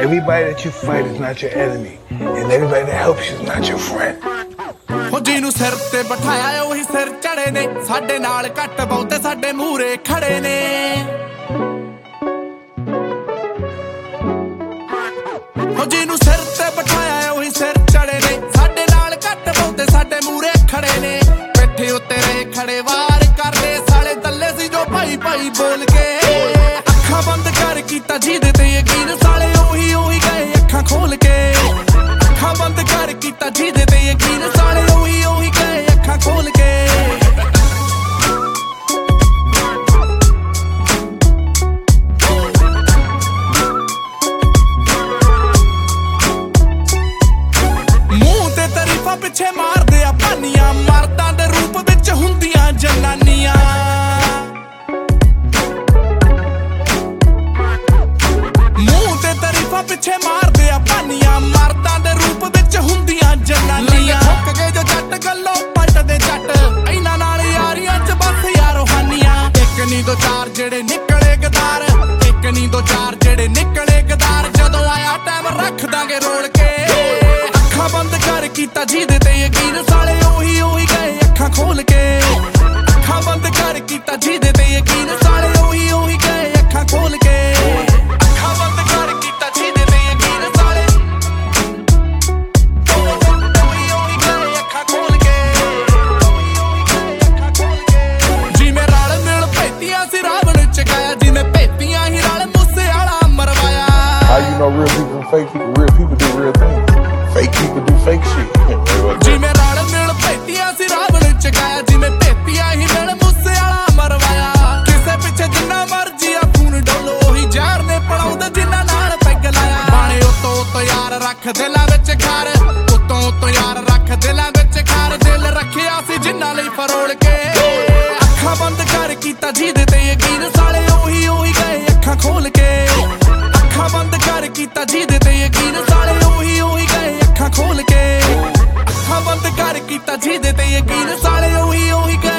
everybody that you fight is not your enemy, and everybody that helps you is not your friend. ਹੋ ਜਿਹਨੂੰ ਸਿਰ ਤੇ ਬਿਠਾਇਆ ਉਹੀ ਸਿਰ ਚੜੇ ਨੇ, ਸਾਡੇ ਨਾਲ ਘੱਟ ਬਹੁਤੇ ਸਾਡੇ ਮੂਹਰੇ ਖੜੇ ਨੇ। ਹੋ ਜਿਹਨੂੰ ਸਿਰ ਤੇ ਬਿਠਾਇਆ ਉਹੀ ਸਿਰ ਚੜੇ ਨੇ, ਸਾਡੇ ਨਾਲ ਘੱਟ ਬਹੁਤੇ ਸਾਡੇ ਮੂਹਰੇ ਖੜੇ ਨੇ। ਪਿੱਠੇ ਉੱਤੇ ਰਹੇ ਖੜੇ ਵਾਰ ਕਰਦੇ ਸਾਲੇ ਦੱਲੇ ਸੀ ਜੋ ਭਾਈ ਭਾਈ ਬੋਲ ਕੇ। ਅੱਖਾਂ ਬੰਦ ਕਰ ਕੀਤਾ ਜਿਹਦੇ ਤੇ ਯਕੀਨ, ਸਾਲੇ ਉਹੀ ਉਹੀ ਗਏ ਅੱਖਾਂ ਖੋਲ ਕੇ। ਅੱਖਾਂ ਬੰਦ ਕਰ ਕੀਤਾ ਜਿਹਦੇ ਤੇ ਯਕੀਨ, ਸਾਲੇ ਉਹੀ ਉਹੀ ਗਏ ਅੱਖਾਂ ਖੋਲ ਕੇ। ਮੂੰਹ ਤੇ ਤਾਰੀਫਾਂ ਪਿੱਛੇ ਮਾਰਦੇ ਆ ਭਾਨੀਆਂ, ਮਰਦਾਂ ਦੇ ਰੂਪ ਵਿੱਚ ਹੁੰਦੀਆਂ ਜਨਾਨੀਆਂ। ਮੂੰਹ ਤੇ ਤਾਰੀਫਾਂ ਪਿੱਛੇ ਮਾਰਦੇ ਆ ਭਾਨੀਆਂ, ਮਰਦਾਂ ਦੇ ਰੂਪ ਵਿੱਚ ਹੁੰਦੀਆਂ ਜਨਾਨੀਆਂ। ਠੁੱਕ ਗਏ ਜੋ ਜੱਟ ਗੱਲੋਂ ਪਲਟਦੇ ਜੱਟ, ਇਹਨਾਂ ਨਾਲ ਯਾਰੀਆਂ ਚ ਬਸ ਯਾਰੋ ਹਾਨੀਆਂ। ਇੱਕ ਨੀ ਦੋ ਚਾਰ ਜਿਹੜੇ ਨਿਕਲੇ ਗਦਾਰ, ਇੱਕ ਨੀ ਦੋ ਚਾਰ ਜਿਹੜੇ ਨਿਕਲੇ ਗਦਾਰ। ਜਦੋਂ ਆਇਆ ਟਾਈਮ ਰੱਖ ਦਾਂਗੇ ਰੋਲ ਕੇ। ਅੱਖਾਂ ਬੰਦ ਕਰ ਕੀਤਾ ਜਿਹਦੇ ਤੇ ਯਕੀਨ, ਸਾਲੇ ਉਹੀ ਉਹੀ ਗਏ ਅੱਖਾਂ ਖੋਲ ਕੇ। ਅੱਖਾਂ ਬੰਦ ਕਰ ਕੀਤਾ ਜਿਹਦੇ ਤੇ ਯਕੀਨ, ਸਾਲੇ ਉਹੀ ਉਹੀ ਗਏ ਅੱਖਾਂ ਖੋਲ ਕੇ। ਅੱਖਾਂ ਬੰਦ ਕਰ ਕੀਤਾ ਜਿਹਦੇ ਤੇ ਯਕੀਨ, ਸਾਲੇ ਉਹੀ ਉਹੀ ਗਏ ਅੱਖਾਂ ਖੋਲ ਕੇ। ਜਿਵੇਂ ਰਲ ਮਿਲ ਭੇਤੀਆਂ ਸੀ ਰਾਵਣ ਚਕਾਇਆ, ਜਿਵੇਂ ਭੇਤੀਆਂ ਹੀ ਰਲ ਮੂਸੇ ਵਾਲਾ ਮਰਵਾਇਆ। How you know real people from fake people? Real people do real things. Fake people do fake shit. ਜਿਵੇਂ ਰਲ ਮਿਲ ਭੇਤੀਆਂ ਸੀ ਰਾਵਣ ਚਕਾਇਆ, ਜਿਵੇਂ ਭੇਤੀਆਂ ਹੀ ਮਿਲ ਮੂਸੇ ਵਾਲਾ ਮਰਵਾਇਆ। ਕਿਸੇ ਪਿੱਛੇ ਜਿੰਨਾ ਮਰਜੀ ਆ ਖੂਨ ਡੋਲੋ, ਉਹੀ ਜ਼ਹਿਰ ਨੇ ਪੜਾਉਂਦੇ ਜਿੰਨਾ ਨਾਲ ਪੈਗ ਲਾਇਆ। ਬਾਣੇ ਉੱਤੋਂ ਉੱਤੋਂ ਯਾਰ ਰੱਖ ਦਿਲਾਂ ਵਿੱਚ ਖਾਰ, ਉੱਤੋਂ ਉੱਤੋਂ ਯਾਰ ਰੱਖ ਦਿਲਾਂ ਵਿੱਚ ਖਾਰ। ਦਿਲ ਰੱਖਿਆ ਸੀ ਜਿੰਨਾ ਲਈ ਫਰੋਲ ਕੇ। ਅੱਖਾਂ ਬੰਦ ਕਰ ਕੀਤਾ ਜਿਹਦੇ ਤੇ ਯਕੀਨ, ਸਾਲੇ ਉਹੀ ਉਹੀ ਗਏ ਅੱਖਾਂ ਖੋਲ ਕੇ। ਅੱਖਾਂ ਬੰਦ ਕਰ ਕੀਤਾ ਜਿਹਦੇ ਤੇ ਯਕੀਨ, ਸਾਲੇ ਉਹੀ ਉਹੀ ਗਏ ਅੱਖਾਂ ਖੋਲ ਕੇ। ਅੱਖਾਂ ਬੰਦ ਕਰ ਕੀਤਾ ਜਿਹਦੇ ਤੇ ਯਕੀਨ, ਸਾਲੇ ਉਹੀ ਉਹੀ ਗਏ